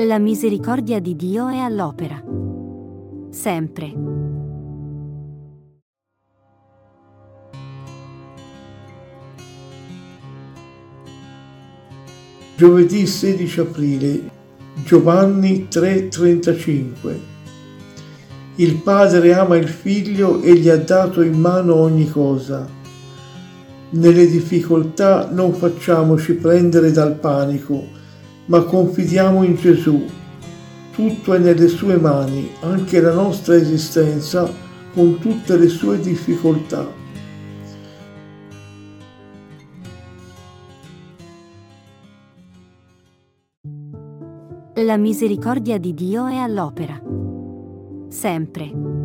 La misericordia di Dio è all'opera. Sempre. Giovedì 16 aprile, Giovanni 3,35. Il Padre ama il Figlio e gli ha dato in mano ogni cosa. Nelle difficoltà non facciamoci prendere dal panico, ma confidiamo in Gesù. Tutto è nelle sue mani, anche la nostra esistenza con tutte le sue difficoltà. La misericordia di Dio è all'opera. Sempre.